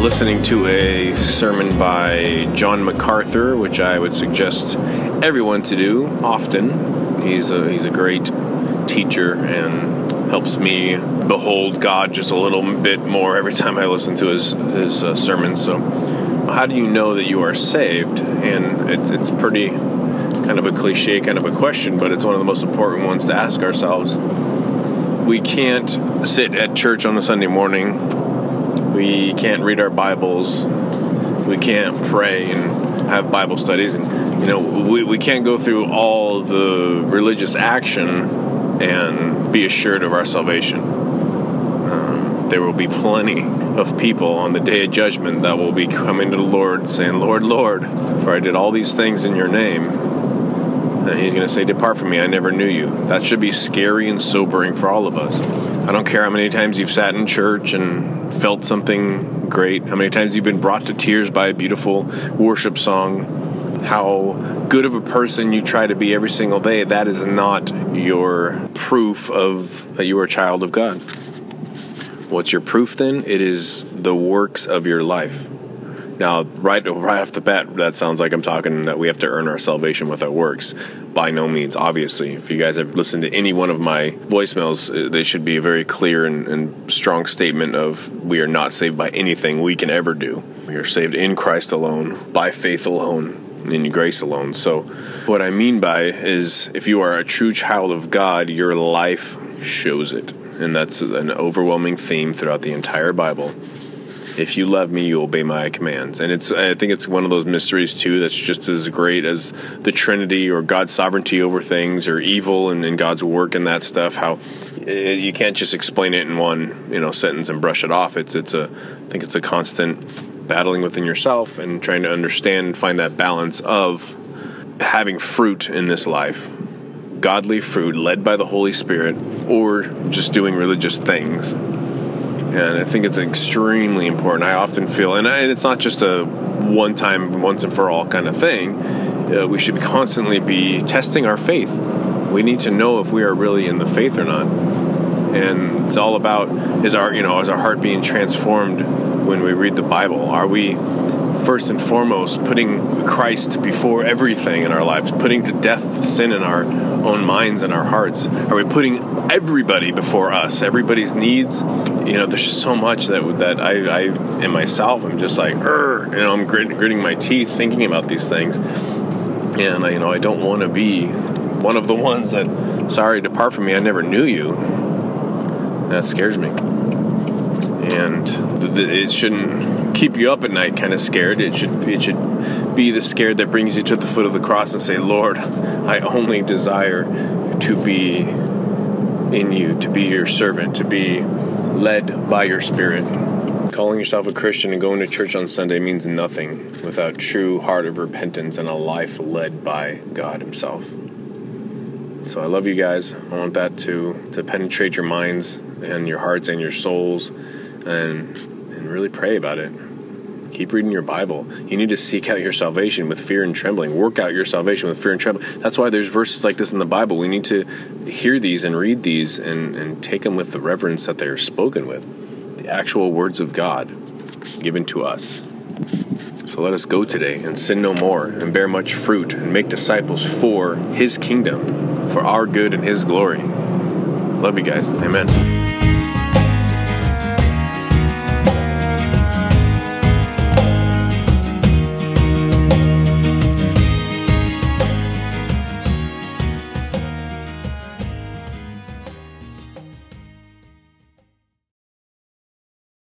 listening to a sermon by John MacArthur, which I would suggest everyone to do often. He's a great teacher and helps me behold God just a little bit more every time I listen to his sermons. So how do you know that you are saved? And it's pretty kind of a cliche kind of a question, but it's one of the most important ones to ask ourselves. We can't sit at church on a Sunday morning. We can't read our Bibles. We can't pray and have Bible studies. And, we can't go through all the religious action and be assured of our salvation. There will be plenty of people on the day of judgment that will be coming to the Lord saying, Lord, Lord, for I did all these things in your name. And he's going to say, depart from me, I never knew you. That should be scary and sobering for all of us. I don't care how many times you've sat in church and felt something great, how many times you've been brought to tears by a beautiful worship song, how good of a person you try to be every single day. That is not your proof of that you are a child of God. What's your proof then? It is the works of your life. Now, right off the bat, that sounds like I'm talking that we have to earn our salvation with our works. By no means, obviously. If you guys have listened to any one of my voicemails, they should be a very clear and strong statement of we are not saved by anything we can ever do. We are saved in Christ alone, by faith alone, in grace alone. So what I mean by is if you are a true child of God, your life shows it. And that's an overwhelming theme throughout the entire Bible. If you love me, you obey my commands. And I think it's one of those mysteries, too, that's just as great as the Trinity or God's sovereignty over things or evil and God's work and that stuff, how you can't just explain it in one sentence and brush it off. I think it's a constant battling within yourself and trying to understand and find that balance of having fruit in this life, godly fruit led by the Holy Spirit, or just doing religious things. And I think it's extremely important. I often feel, and it's not just a one-time, once and for all kind of thing. We should constantly be testing our faith. We need to know if we are really in the faith or not. And it's all about is our heart being transformed when we read the Bible? Are we first and foremost putting Christ before everything in our lives, putting to death sin in our own minds and our hearts? Are we putting everybody before us, everybody's needs? There's just so much that I in myself am just like, I'm gritting my teeth thinking about these things. And I don't want to be one of the ones that, sorry, depart from me, I never knew you. That scares me. And it shouldn't keep you up at night kind of scared. It should be the scared that brings you to the foot of the cross and say, Lord, I only desire to be in you, to be your servant, to be led by your Spirit. Calling yourself a Christian and going to church on Sunday means nothing without true heart of repentance and a life led by God himself. So I love you guys. I want that to penetrate your minds and your hearts and your souls, and really pray about it. Keep reading your Bible. You need to seek out your salvation with fear and trembling. Work out your salvation with fear and trembling. That's why there's verses like this in the Bible. We need to hear these and read these and take them with the reverence that they're spoken with. The actual words of God given to us. So let us go today and sin no more and bear much fruit and make disciples for his kingdom, for our good and his glory. Love you guys. Amen.